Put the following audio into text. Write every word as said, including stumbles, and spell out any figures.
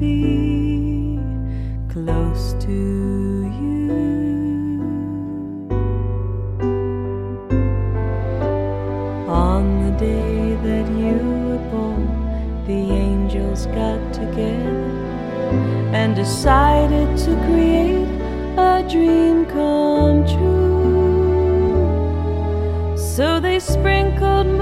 be close to you. On the day that you were born, the angels got together and decided to create a dream come true. So they sprinkled